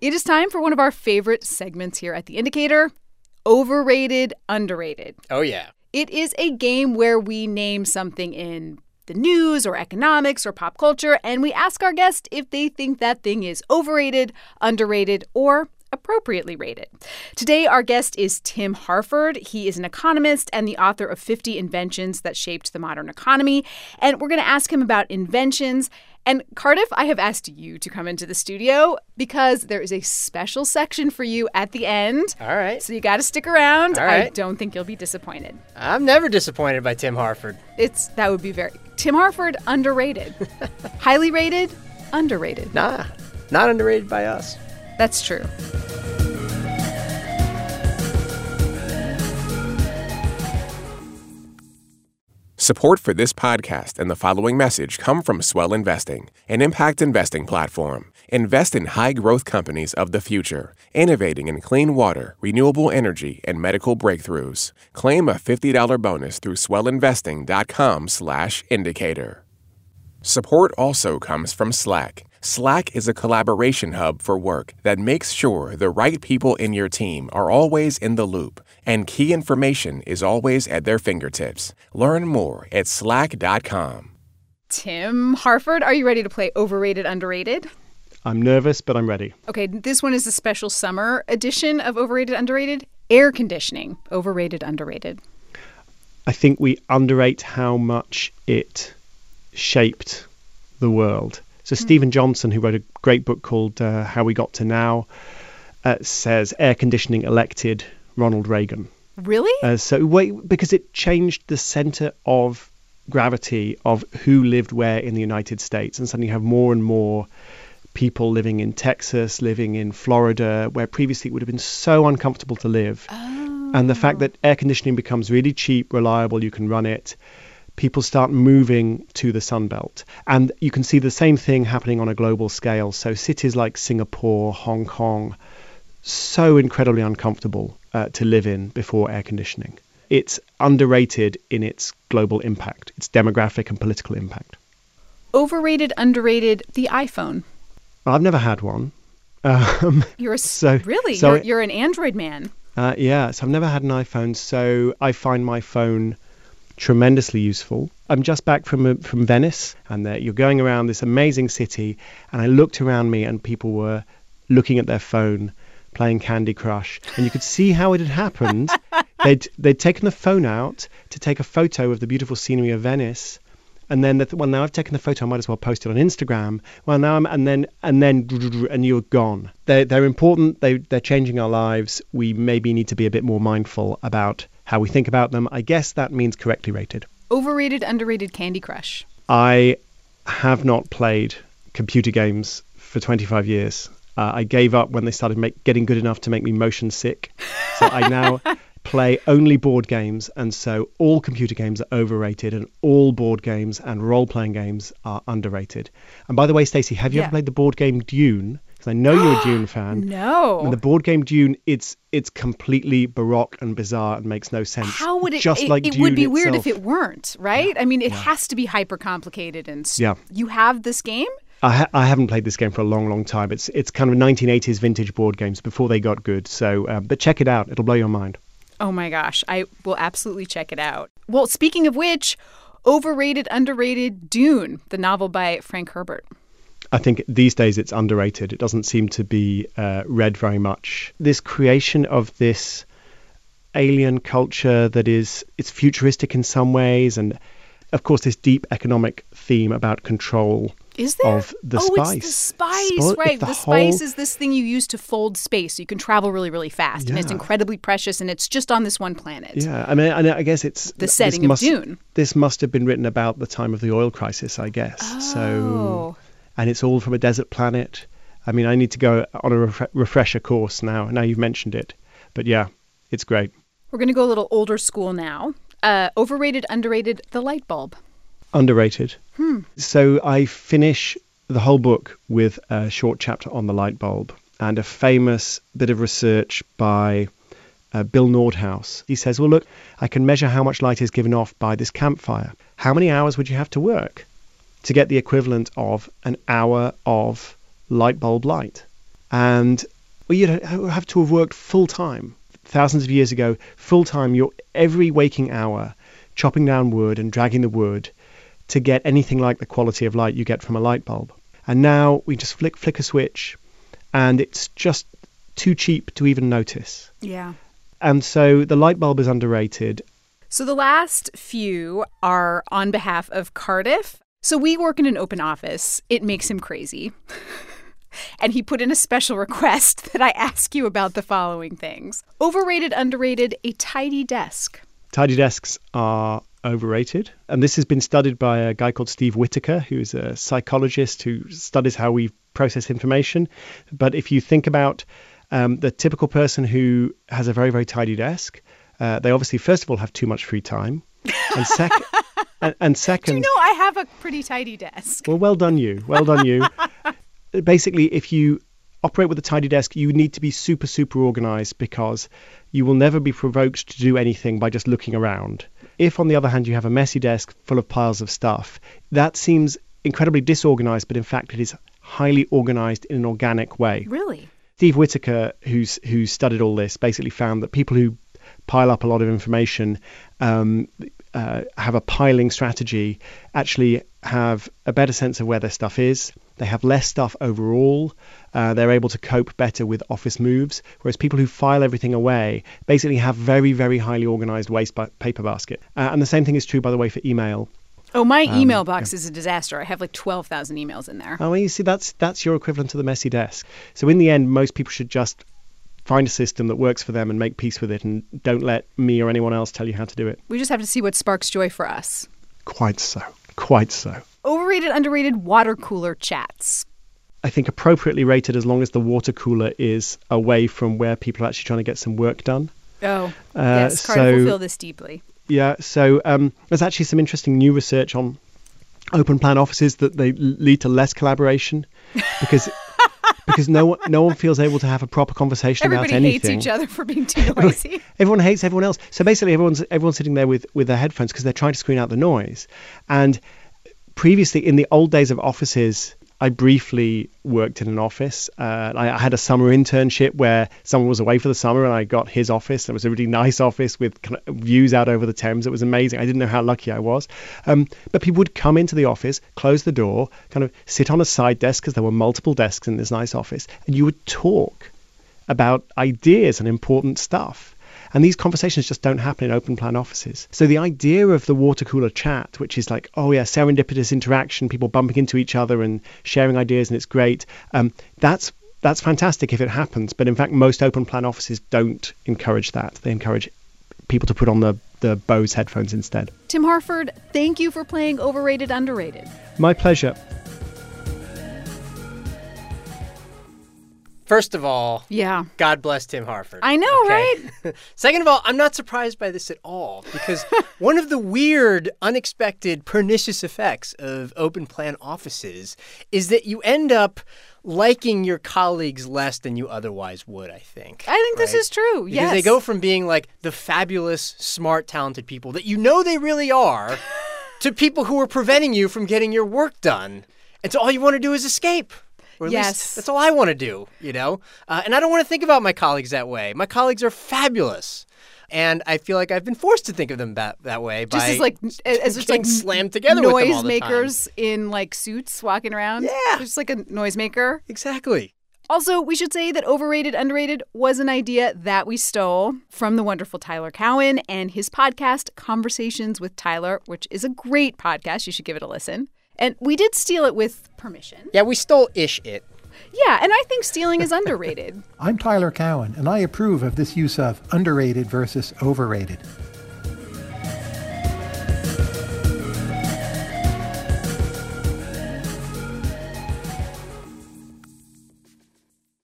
It is time for one of our favorite segments here at The Indicator, Overrated, Underrated. Oh, yeah. It is a game where we name something in the news or economics or pop culture, and we ask our guest if they think that thing is overrated, underrated, or appropriately rated. Today, our guest is Tim Harford. He is an economist and the author of 50 Inventions That Shaped the Modern Economy. And we're going to ask him about inventions. And Cardiff, I have asked you to come into the studio because there is a special section for you at the end. All right. So you got to stick around. All right. I don't think you'll be disappointed. I'm never disappointed by Tim Harford. That would be Tim Harford, underrated. Highly rated, underrated. Nah, not underrated by us. That's true. Support for this podcast and the following message come from Swell Investing, an impact investing platform. Invest in high-growth companies of the future, innovating in clean water, renewable energy, and medical breakthroughs. Claim a $50 bonus through swellinvesting.com/indicator. Support also comes from Slack. Slack is a collaboration hub for work that makes sure the right people in your team are always in the loop and key information is always at their fingertips. Learn more at slack.com. Tim Harford, are you ready to play Overrated, Underrated? I'm nervous, but I'm ready. Okay, this one is a special summer edition of Overrated, Underrated. Air conditioning, overrated, underrated. I think we underrate how much it shaped the world. So Stephen Johnson, who wrote a great book called How We Got to Now, says air conditioning elected Ronald Reagan. Really? Because it changed the center of gravity of who lived where in the United States. And suddenly you have more and more people living in Texas, living in Florida, where previously it would have been so uncomfortable to live. Oh. And the fact that air conditioning becomes really cheap, reliable, you can run it. People start moving to the Sun Belt. And you can see the same thing happening on a global scale. So cities like Singapore, Hong Kong, so incredibly uncomfortable to live in before air conditioning. It's underrated in its global impact, its demographic and political impact. Overrated, underrated, the iPhone. I've never had one. You're an Android man. So I've never had an iPhone. So I find my phone tremendously useful. I'm just back from Venice, and you're going around this amazing city, and I looked around me and people were looking at their phone, playing Candy Crush, and you could see how it had happened. They'd taken the phone out to take a photo of the beautiful scenery of Venice, and then now I've taken the photo, I might as well post it on Instagram. Well, now and you're gone. They're important. They're changing our lives. We maybe need to be a bit more mindful about how we think about them. I guess that means correctly rated. Overrated, underrated Candy Crush. I have not played computer games for 25 years. I gave up when they started getting good enough to make me motion sick. So I now play only board games. And so all computer games are overrated and all board games and role-playing games are underrated. And by the way, Stacey, have you ever played the board game Dune? Because I know you're a Dune fan. No. And the board game Dune, it's completely baroque and bizarre and makes no sense. How would it? Just like it Dune would be itself. Weird if it weren't, right? I mean, it has to be hyper complicated. And you have this game? I haven't played this game for a long, long time. It's kind of 1980s vintage board games before they got good. So, but check it out. It'll blow your mind. Oh my gosh, I will absolutely check it out. Well, speaking of which, overrated, underrated Dune, the novel by Frank Herbert. I think these days it's underrated. It doesn't seem to be read very much. This creation of this alien culture it's futuristic in some ways, and of course this deep economic theme about control. Is there? Of the spice. It's the spice, right. The spice is this thing you use to fold space. So you can travel really, really fast. Yeah. And it's incredibly precious, and it's just on this one planet. Yeah, I mean, I guess it's... The setting of Dune. This must have been written about the time of the oil crisis, I guess. Oh. And it's all from a desert planet. I mean, I need to go on a refresher course now you've mentioned it. But yeah, it's great. We're going to go a little older school now. Overrated, underrated, the light bulb. Underrated. So I finish the whole book with a short chapter on the light bulb and a famous bit of research by Bill Nordhaus. He says, well, look, I can measure how much light is given off by this campfire. How many hours would you have to work to get the equivalent of an hour of light bulb light? And you have to have worked full time, thousands of years ago, full time, your every waking hour, chopping down wood and dragging the wood to get anything like the quality of light you get from a light bulb. And now we just flick a switch, and it's just too cheap to even notice. Yeah. And so the light bulb is underrated. So the last few are on behalf of Cardiff. So we work in an open office. It makes him crazy. And he put in a special request that I ask you about the following things. Overrated, underrated, a tidy desk. Tidy desks are overrated. And this has been studied by a guy called Steve Whitaker, who's a psychologist who studies how we process information. But if you think about the typical person who has a very, very tidy desk, they obviously, first of all, have too much free time. And, second... Do you know I have a pretty tidy desk? Well done you. Well done you. Basically, if you operate with a tidy desk, you need to be super, super organized because you will never be provoked to do anything by just looking around. If, on the other hand, you have a messy desk full of piles of stuff, that seems incredibly disorganized, but in fact, it is highly organized in an organic way. Really? Steve Whitaker, who's studied all this, basically found that people who pile up a lot of information, have a piling strategy, actually have a better sense of where their stuff is. They have less stuff overall. They're able to cope better with office moves, whereas people who file everything away basically have very, very highly organized waste paper basket. And the same thing is true, by the way, for email. Oh, my email box is a disaster. I have like 12,000 emails in there. Oh, well, you see, that's your equivalent to the messy desk. So in the end, most people should just find a system that works for them and make peace with it, and don't let me or anyone else tell you how to do it. We just have to see what sparks joy for us. Quite so. Quite so. Overrated, underrated water cooler chats. I think appropriately rated as long as the water cooler is away from where people are actually trying to get some work done. Oh, yes. Cardiff will feel this deeply. Yeah. So there's actually some interesting new research on open plan offices that they lead to less collaboration because no one feels able to have a proper conversation about anything. Everybody hates each other for being too noisy. Everyone hates everyone else. So basically everyone's sitting there with their headphones because they're trying to screen out the noise. And previously, in the old days of offices, I briefly worked in an office. I had a summer internship where someone was away for the summer and I got his office. It was a really nice office with kind of views out over the Thames. It was amazing. I didn't know how lucky I was. But people would come into the office, close the door, kind of sit on a side desk because there were multiple desks in this nice office, and you would talk about ideas and important stuff. And these conversations just don't happen in open plan offices. So the idea of the water cooler chat, which is like, oh yeah, serendipitous interaction, people bumping into each other and sharing ideas, and it's great. That's fantastic if it happens. But in fact, most open plan offices don't encourage that. They encourage people to put on the Bose headphones instead. Tim Harford, thank you for playing Overrated, Underrated. My pleasure. First of all, yeah, God bless Tim Harford. I know, okay? Right? Second of all, I'm not surprised by this at all because one of the weird, unexpected, pernicious effects of open plan offices is that you end up liking your colleagues less than you otherwise would, I think. I think this is true, because yes. they go from being like the fabulous, smart, talented people that you know they really are to people who are preventing you from getting your work done. And so all you want to do is escape. Or at least that's all I want to do, you know? And I don't want to think about my colleagues that way. My colleagues are fabulous. And I feel like I've been forced to think of them that way just by as like slammed together with them all the time. Noisemakers in like suits walking around. Yeah. Just like a noisemaker. Exactly. Also, we should say that Overrated, Underrated was an idea that we stole from the wonderful Tyler Cowen and his podcast, Conversations with Tyler, which is a great podcast. You should give it a listen. And we did steal it with permission. Yeah, we stole it. Yeah, and I think stealing is underrated. I'm Tyler Cowen, and I approve of this use of underrated versus overrated.